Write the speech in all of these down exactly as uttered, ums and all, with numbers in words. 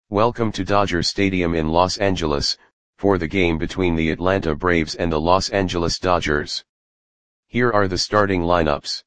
Welcome to Dodger Stadium in Los Angeles, for the game between the Atlanta Braves and the Los Angeles Dodgers. Here are the starting lineups.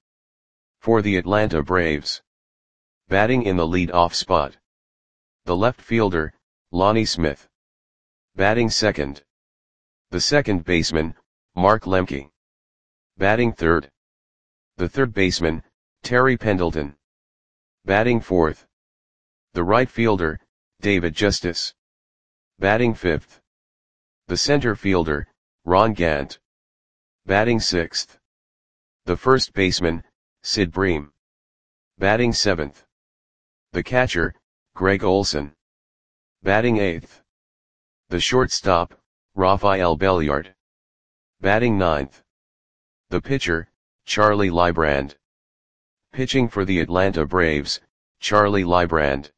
For the Atlanta Braves. Batting in the lead-off spot. The left fielder, Lonnie Smith. Batting second. The second baseman, Mark Lemke. Batting third. The third baseman, Terry Pendleton. Batting fourth. The right fielder, David Justice. Batting fifth. The center fielder, Ron Gant. Batting sixth. The first baseman, Sid Bream. Batting seventh. The catcher, Greg Olson. Batting eighth. The shortstop, Rafael Belliard. Batting ninth. The pitcher, Charlie Leibrand. Pitching for the Atlanta Braves, Charlie Leibrand.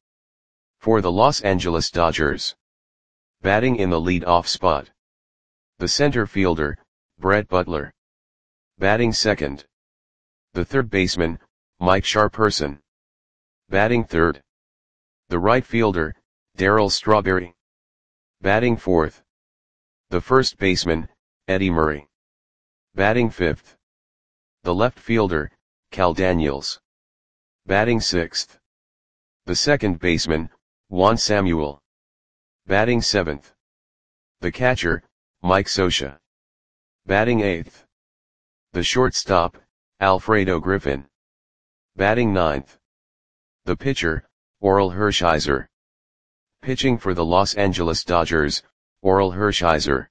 For the Los Angeles Dodgers. Batting in the lead-off spot. The center fielder, Brett Butler. Batting second. The third baseman, Mike Sharperson. Batting third. The right fielder, Darryl Strawberry. Batting fourth. The first baseman, Eddie Murray. Batting fifth. The left fielder, Cal Daniels. Batting sixth. The second baseman, Juan Samuel. Batting seventh. The catcher, Mike Scioscia. Batting eighth. The shortstop, Alfredo Griffin. Batting ninth. The pitcher, Orel Hershiser. Pitching for the Los Angeles Dodgers, Orel Hershiser.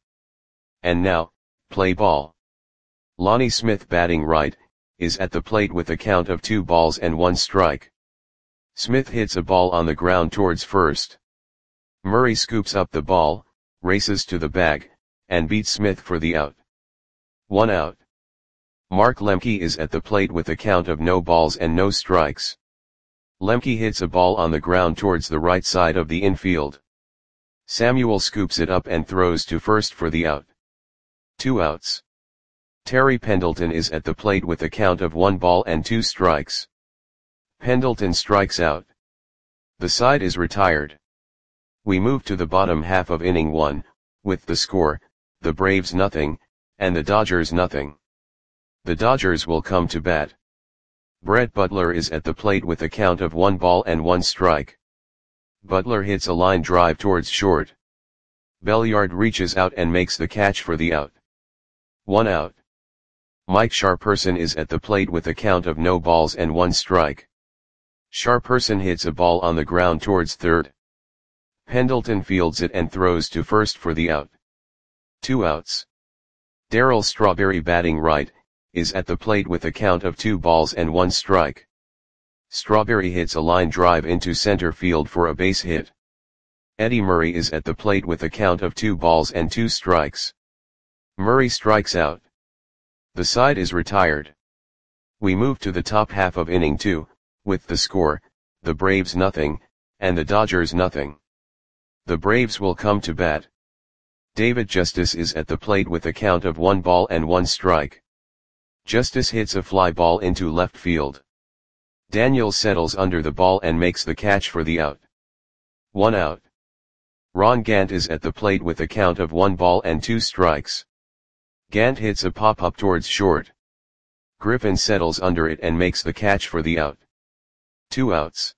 And now, play ball. Lonnie Smith batting right, is at the plate with a count of two balls and one strike. Smith hits a ball on the ground towards first. Murray scoops up the ball, races to the bag, and beats Smith for the out. One out. Mark Lemke is at the plate with a count of no balls and no strikes. Lemke hits a ball on the ground towards the right side of the infield. Samuel scoops it up and throws to first for the out. Two outs. Terry Pendleton is at the plate with a count of one ball and two strikes. Pendleton strikes out. The side is retired. We move to the bottom half of inning one, with the score, the Braves nothing, and the Dodgers nothing. The Dodgers will come to bat. Brett Butler is at the plate with a count of one ball and one strike. Butler hits a line drive towards short. Belliard reaches out and makes the catch for the out. One out. Mike Sharperson is at the plate with a count of no balls and one strike. Sharperson hits a ball on the ground towards third. Pendleton fields it and throws to first for the out. Two outs. Darryl Strawberry batting right, is at the plate with a count of two balls and one strike. Strawberry hits a line drive into center field for a base hit. Eddie Murray is at the plate with a count of two balls and two strikes. Murray strikes out. The side is retired. We move to the top half of inning two, with the score, the Braves nothing, and the Dodgers nothing. The Braves will come to bat. David Justice is at the plate with a count of one ball and one strike. Justice hits a fly ball into left field. Daniels settles under the ball and makes the catch for the out. One out. Ron Gant is at the plate with a count of one ball and two strikes. Gant hits a pop-up towards short. Griffin settles under it and makes the catch for the out. Two outs.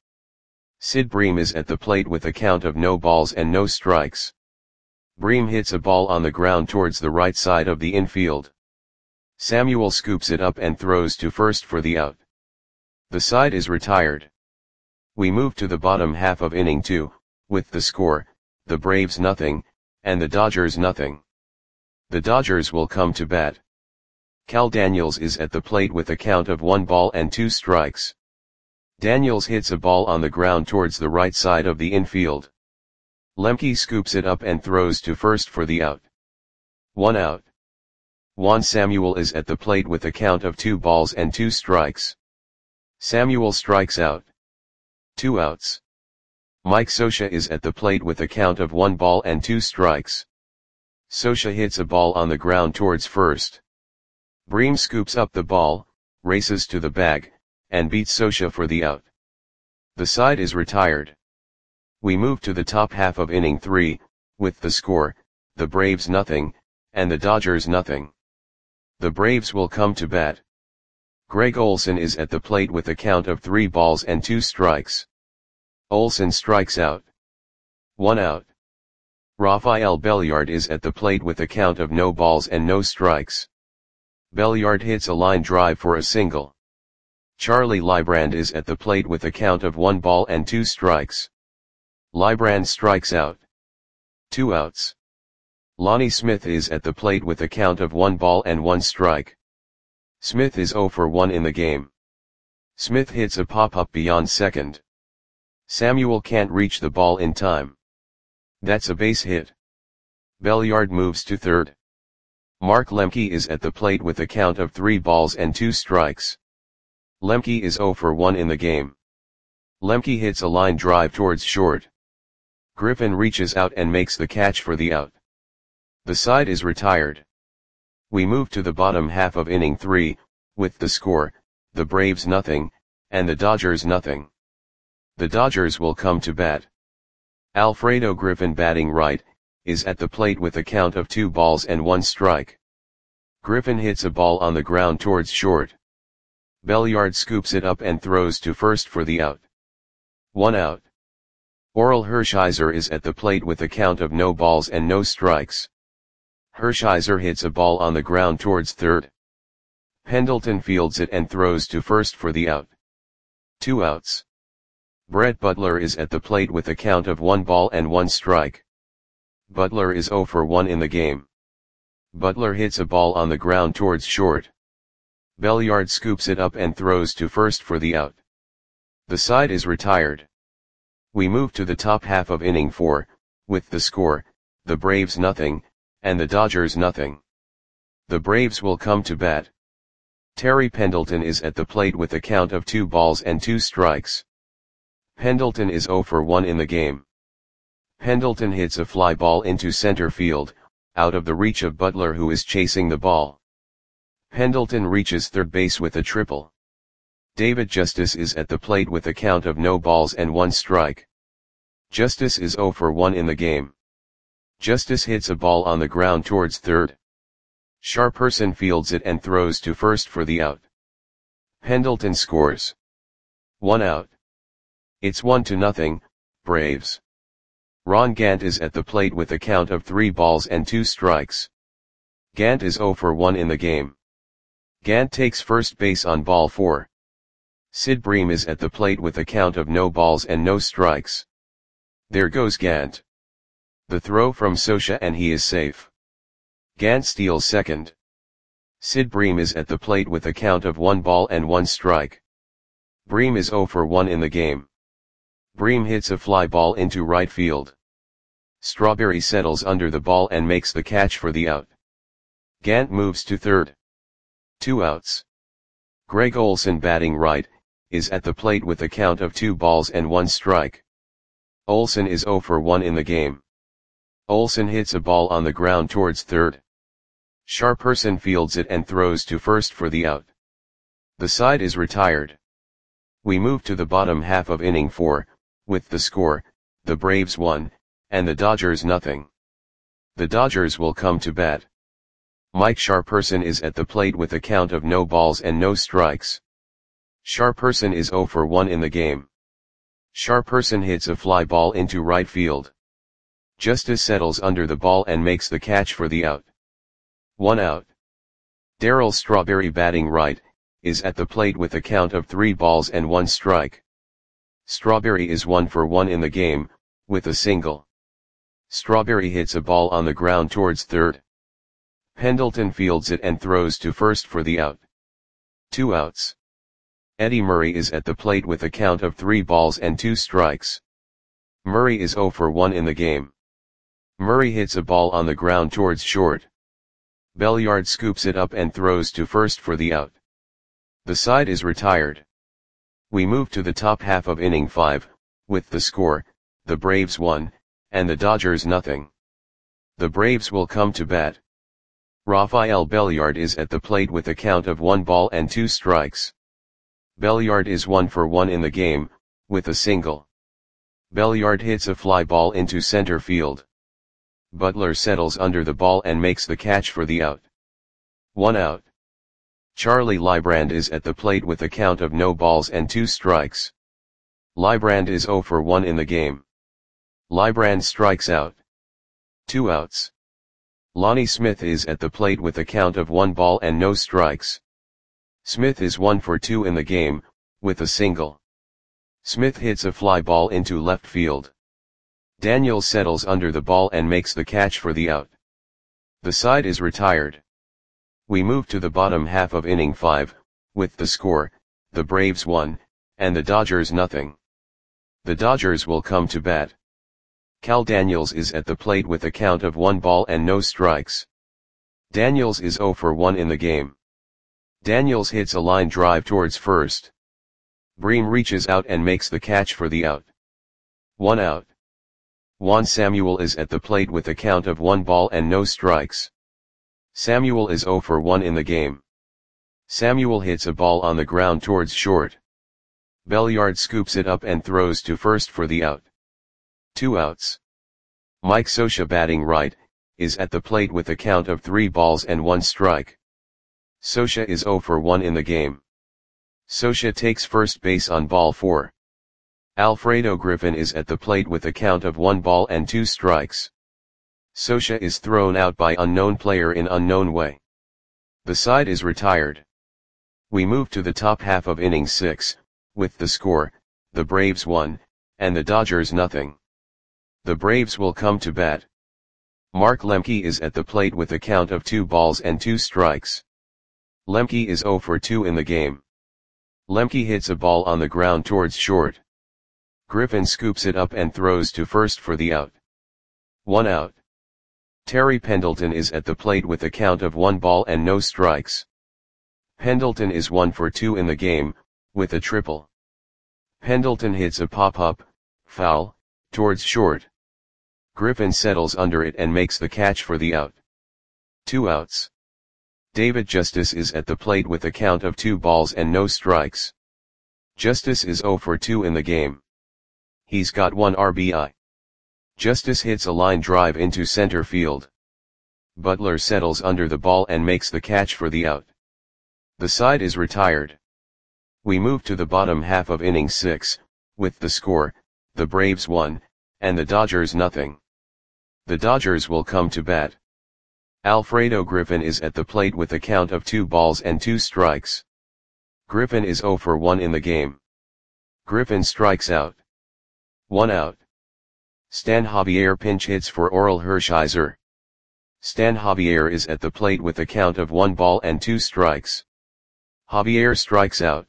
Sid Bream is at the plate with a count of no balls and no strikes. Bream hits a ball on the ground towards the right side of the infield. Samuel scoops it up and throws to first for the out. The side is retired. We move to the bottom half of inning two, with the score, the Braves nothing, and the Dodgers nothing. The Dodgers will come to bat. Cal Daniels is at the plate with a count of one ball and two strikes. Daniels hits a ball on the ground towards the right side of the infield. Lemke scoops it up and throws to first for the out. One out. Juan Samuel is at the plate with a count of two balls and two strikes. Samuel strikes out. Two outs. Mike Scioscia is at the plate with a count of one ball and two strikes. Scioscia hits a ball on the ground towards first. Bream scoops up the ball, races to the bag, and beats Scioscia for the out. The side is retired. We move to the top half of inning three, with the score, the Braves nothing, and the Dodgers nothing. The Braves will come to bat. Greg Olson is at the plate with a count of three balls and two strikes. Olson strikes out. One out. Rafael Belliard is at the plate with a count of no balls and no strikes. Belliard hits a line drive for a single. Charlie Leibrand is at the plate with a count of one ball and two strikes. Leibrand strikes out. Two outs. Lonnie Smith is at the plate with a count of one ball and one strike. Smith is oh for one in the game. Smith hits a pop-up beyond second. Samuel can't reach the ball in time. That's a base hit. Belliard moves to third. Mark Lemke is at the plate with a count of three balls and two strikes. Lemke is oh for one in the game. Lemke hits a line drive towards short. Griffin reaches out and makes the catch for the out. The side is retired. We move to the bottom half of inning three, with the score, the Braves nothing, and the Dodgers nothing. The Dodgers will come to bat. Alfredo Griffin, batting right, is at the plate with a count of two balls and one strike. Griffin hits a ball on the ground towards short. Belliard scoops it up and throws to first for the out. One out. Orel Hershiser is at the plate with a count of no balls and no strikes. Hershiser hits a ball on the ground towards third. Pendleton fields it and throws to first for the out. Two outs. Brett Butler is at the plate with a count of one ball and one strike. Butler is oh for one in the game. Butler hits a ball on the ground towards short. Belliard scoops it up and throws to first for the out. The side is retired. We move to the top half of inning four, with the score, the Braves nothing, and the Dodgers nothing. The Braves will come to bat. Terry Pendleton is at the plate with a count of two balls and two strikes. Pendleton is oh for one in the game. Pendleton hits a fly ball into center field, out of the reach of Butler, who is chasing the ball. Pendleton reaches third base with a triple. David Justice is at the plate with a count of no balls and one strike. Justice is oh for one in the game. Justice hits a ball on the ground towards third. Sharperson fields it and throws to first for the out. Pendleton scores. One out. It's one to nothing, Braves. Ron Gant is at the plate with a count of three balls and two strikes. Gant is oh for one in the game. Gant takes first base on ball four. Sid Bream is at the plate with a count of no balls and no strikes. There goes Gant. The throw from Scioscia and he is safe. Gant steals second. Sid Bream is at the plate with a count of one ball and one strike. Bream is oh for one in the game. Bream hits a fly ball into right field. Strawberry settles under the ball and makes the catch for the out. Gant moves to third. Two outs. Greg Olson, batting right, is at the plate with a count of two balls and one strike. Olson is oh for one in the game. Olson hits a ball on the ground towards third. Sharperson fields it and throws to first for the out. The side is retired. We move to the bottom half of inning four, with the score, the Braves one, and the Dodgers nothing. The Dodgers will come to bat. Mike Sharperson is at the plate with a count of no balls and no strikes. Sharperson is oh for one in the game. Sharperson hits a fly ball into right field. Justice settles under the ball and makes the catch for the out. One out. Darryl Strawberry, batting right, is at the plate with a count of three balls and one strike. Strawberry is one for one in the game, with a single. Strawberry hits a ball on the ground towards third. Pendleton fields it and throws to first for the out. Two outs. Eddie Murray is at the plate with a count of three balls and two strikes. Murray is oh for one in the game. Murray hits a ball on the ground towards short. Belliard scoops it up and throws to first for the out. The side is retired. We move to the top half of inning five, with the score, the Braves one, and the Dodgers nothing. The Braves will come to bat. Rafael Belliard is at the plate with a count of one ball and two strikes. Belliard is one for one in the game, with a single. Belliard hits a fly ball into center field. Butler settles under the ball and makes the catch for the out. One out. Charlie Leibrand is at the plate with a count of no balls and two strikes. Leibrand is zero for one in the game. Leibrand strikes out. Two outs. Lonnie Smith is at the plate with a count of one ball and no strikes. Smith is one for two in the game, with a single. Smith hits a fly ball into left field. Daniels settles under the ball and makes the catch for the out. The side is retired. We move to the bottom half of inning five, with the score, the Braves one, and the Dodgers nothing. The Dodgers will come to bat. Cal Daniels is at the plate with a count of one ball and no strikes. Daniels is zero for one in the game. Daniels hits a line drive towards first. Bream reaches out and makes the catch for the out. One out. Juan Samuel is at the plate with a count of one ball and no strikes. Samuel is zero for one in the game. Samuel hits a ball on the ground towards short. Belliard scoops it up and throws to first for the out. Two outs. Mike Scioscia, batting right, is at the plate with a count of three balls and one strike. Scioscia is zero for one in the game. Scioscia takes first base on ball four. Alfredo Griffin is at the plate with a count of one ball and two strikes. Scioscia is thrown out by unknown player in unknown way. The side is retired. We move to the top half of inning six, with the score, the Braves one, and the Dodgers nothing. The Braves will come to bat. Mark Lemke is at the plate with a count of two balls and two strikes. Lemke is zero for two in the game. Lemke hits a ball on the ground towards short. Griffin scoops it up and throws to first for the out. One out. Terry Pendleton is at the plate with a count of one ball and no strikes. Pendleton is one for two in the game, with a triple. Pendleton hits a pop-up, foul, towards short. Griffin settles under it and makes the catch for the out. Two outs. David Justice is at the plate with a count of two balls and no strikes. Justice is zero for two in the game. He's got one R B I. Justice hits a line drive into center field. Butler settles under the ball and makes the catch for the out. The side is retired. We move to the bottom half of inning six, with the score, the Braves one, and the Dodgers nothing. The Dodgers will come to bat. Alfredo Griffin is at the plate with a count of two balls and two strikes. Griffin is zero for one in the game. Griffin strikes out. One out. Stan Javier pinch hits for Oral Hershiser. Stan Javier is at the plate with a count of one ball and two strikes. Javier strikes out.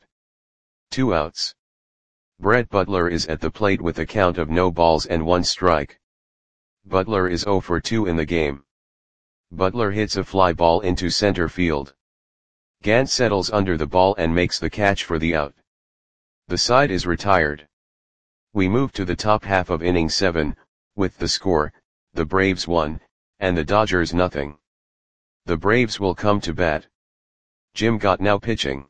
Two outs. Brett Butler is at the plate with a count of no balls and one strike. Butler is zero for two in the game. Butler hits a fly ball into center field. Gant settles under the ball and makes the catch for the out. The side is retired. We move to the top half of inning seven, with the score, the Braves one, and the Dodgers nothing. The Braves will come to bat. Jim Gott now pitching.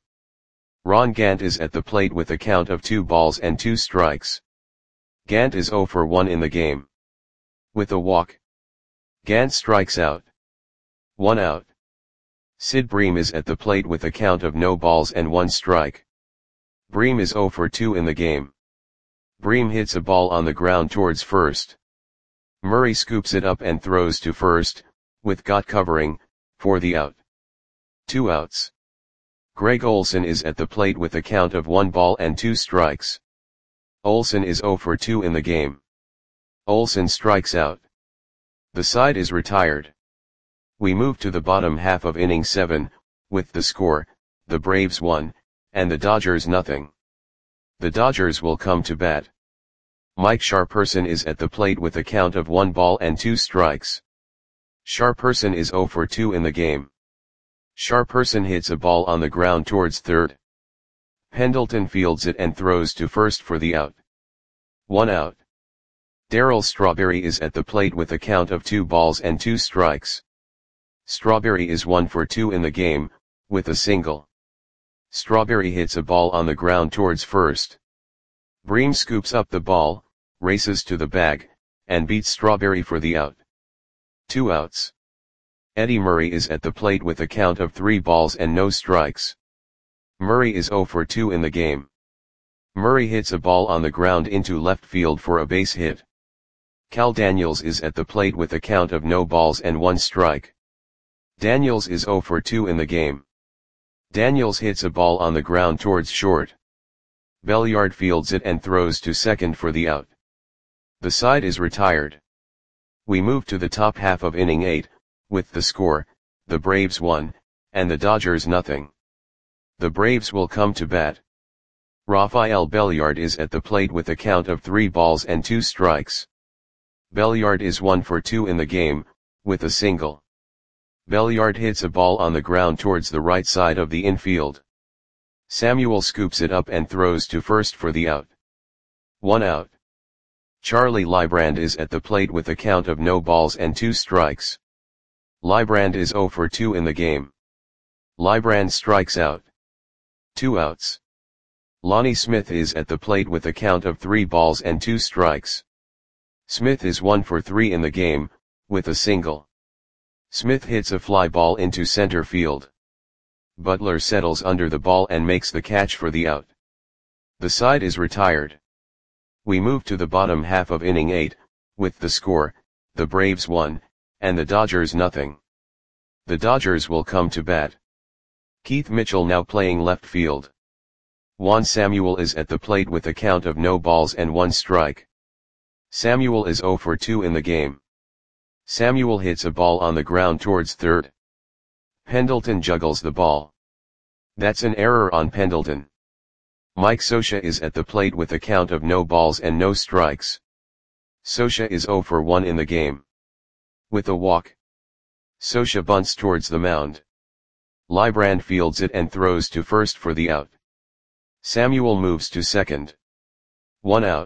Ron Gant is at the plate with a count of two balls and two strikes. Gant is zero for one in the game. With a walk. Gant strikes out. One out. Sid Bream is at the plate with a count of no balls and one strike. Bream is zero for two in the game. Bream hits a ball on the ground towards first. Murray scoops it up and throws to first, with Gott covering, for the out. Two outs. Greg Olson is at the plate with a count of one ball and two strikes. Olson is zero for two in the game. Olson strikes out. The side is retired. We move to the bottom half of inning seven, with the score, the Braves one, and the Dodgers nothing. The Dodgers will come to bat. Mike Sharperson is at the plate with a count of one ball and two strikes. Sharperson is zero for two in the game. Sharperson hits a ball on the ground towards third. Pendleton fields it and throws to first for the out. One out. Darryl Strawberry is at the plate with a count of two balls and two strikes. Strawberry is one for two in the game, with a single. Strawberry hits a ball on the ground towards first. Bream scoops up the ball, races to the bag, and beats Strawberry for the out. Two outs. Eddie Murray is at the plate with a count of three balls and no strikes. Murray is oh for two in the game. Murray hits a ball on the ground into left field for a base hit. Cal Daniels is at the plate with a count of no balls and one strike. Daniels is oh for two in the game. Daniels hits a ball on the ground towards short. Belliard fields it and throws to second for the out. The side is retired. We move to the top half of inning eight, with the score, the Braves one, and the Dodgers nothing. The Braves will come to bat. Rafael Belliard is at the plate with a count of three balls and two strikes. Belliard is one for two in the game, with a single. Belliard hits a ball on the ground towards the right side of the infield. Samuel scoops it up and throws to first for the out. One out. Charlie Leibrand is at the plate with a count of no balls and two strikes. Leibrand is oh for two in the game. Leibrand strikes out. Two outs. Lonnie Smith is at the plate with a count of three balls and two strikes. Smith is one for three in the game, with a single. Smith hits a fly ball into center field. Butler settles under the ball and makes the catch for the out. The side is retired. We move to the bottom half of inning eight, with the score, the Braves one, and the Dodgers nothing. The Dodgers will come to bat. Keith Mitchell now playing left field. Juan Samuel is at the plate with a count of no balls and one strike. Samuel is oh for two in the game. Samuel hits a ball on the ground towards third. Pendleton juggles the ball. That's an error on Pendleton. Mike Scioscia is at the plate with a count of no balls and no strikes. Scioscia is oh for one in the game. With a walk. Scioscia bunts towards the mound. Leibrand fields it and throws to first for the out. Samuel moves to second. One out.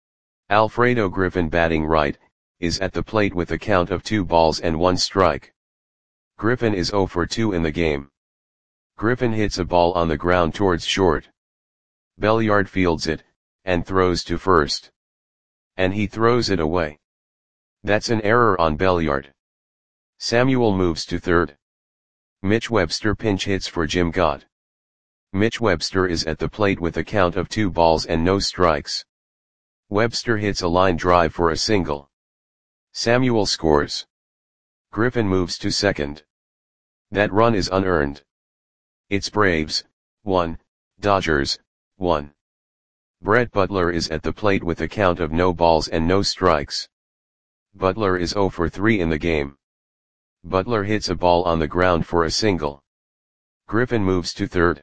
Alfredo Griffin batting right, is at the plate with a count of two balls and one strike. Griffin is oh for two in the game. Griffin hits a ball on the ground towards short. Belliard fields it, and throws to first. And he throws it away. That's an error on Belliard. Samuel moves to third. Mitch Webster pinch hits for Jim Gott. Mitch Webster is at the plate with a count of two balls and no strikes. Webster hits a line drive for a single. Samuel scores. Griffin moves to second. That run is unearned. It's Braves, one, Dodgers, one. Brett Butler is at the plate with a count of no balls and no strikes. Butler is oh for three in the game. Butler hits a ball on the ground for a single. Griffin moves to third.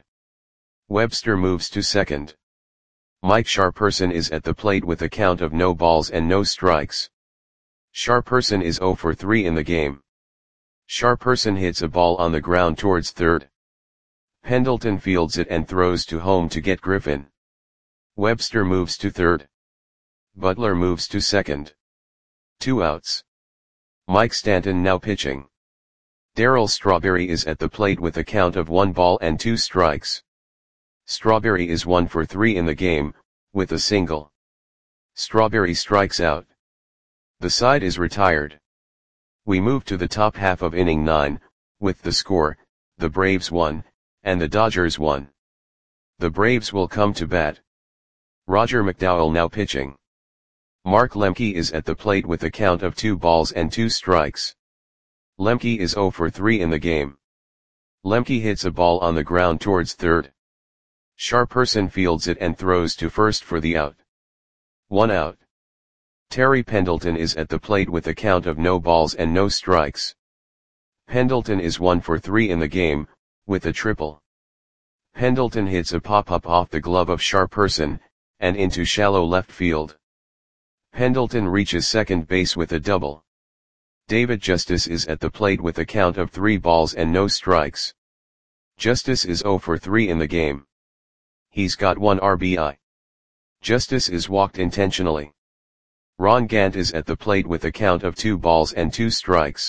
Webster moves to second. Mike Sharperson is at the plate with a count of no balls and no strikes. Sharperson is oh for three in the game. Sharperson hits a ball on the ground towards third. Pendleton fields it and throws to home to get Griffin. Webster moves to third. Butler moves to second. Two outs. Mike Stanton now pitching. Darryl Strawberry is at the plate with a count of one ball and two strikes. Strawberry is one for three in the game, with a single. Strawberry strikes out. The side is retired. We move to the top half of inning nine, with the score, the Braves one, and the Dodgers one. The Braves will come to bat. Roger McDowell now pitching. Mark Lemke is at the plate with a count of two balls and two strikes. Lemke is oh for three in the game. Lemke hits a ball on the ground towards third. Sharperson fields it and throws to first for the out. One out. Terry Pendleton is at the plate with a count of no balls and no strikes. Pendleton is one for three in the game, with a triple. Pendleton hits a pop-up off the glove of Sharperson, and into shallow left field. Pendleton reaches second base with a double. David Justice is at the plate with a count of three balls and no strikes. Justice is oh for three in the game. He's got one R B I. Justice is walked intentionally. Ron Gant is at the plate with a count of two balls and two strikes.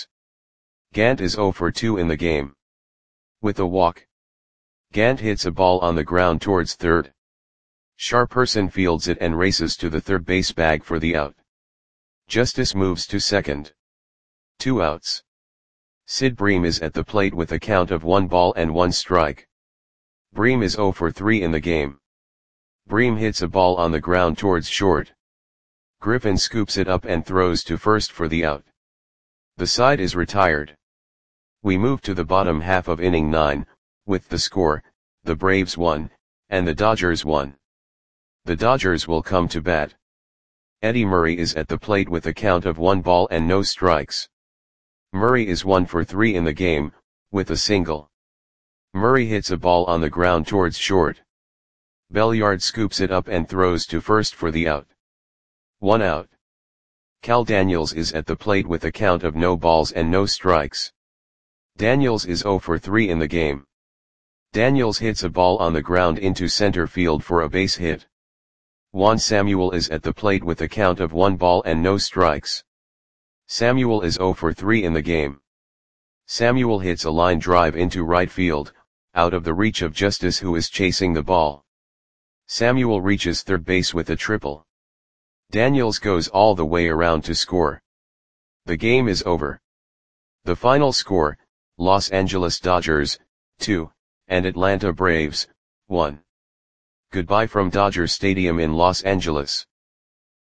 Gant is oh for two in the game. With a walk. Gant hits a ball on the ground towards third. Sharperson fields it and races to the third base bag for the out. Justice moves to second. Two outs. Sid Bream is at the plate with a count of one ball and one strike. Bream is oh for three in the game. Bream hits a ball on the ground towards short. Griffin scoops it up and throws to first for the out. The side is retired. We move to the bottom half of inning nine, with the score, the Braves won, and the Dodgers won. The Dodgers will come to bat. Eddie Murray is at the plate with a count of one ball and no strikes. Murray is one for three in the game, with a single. Murray hits a ball on the ground towards short. Belliard scoops it up and throws to first for the out. One out. Cal Daniels is at the plate with a count of no balls and no strikes. Daniels is oh for three in the game. Daniels hits a ball on the ground into center field for a base hit. Juan Samuel is at the plate with a count of one ball and no strikes. Samuel is oh for three in the game. Samuel hits a line drive into right field, out of the reach of Justice, who is chasing the ball. Samuel reaches third base with a triple. Daniels goes all the way around to score. The game is over. The final score, Los Angeles Dodgers, two, and Atlanta Braves, one. Goodbye from Dodger Stadium in Los Angeles.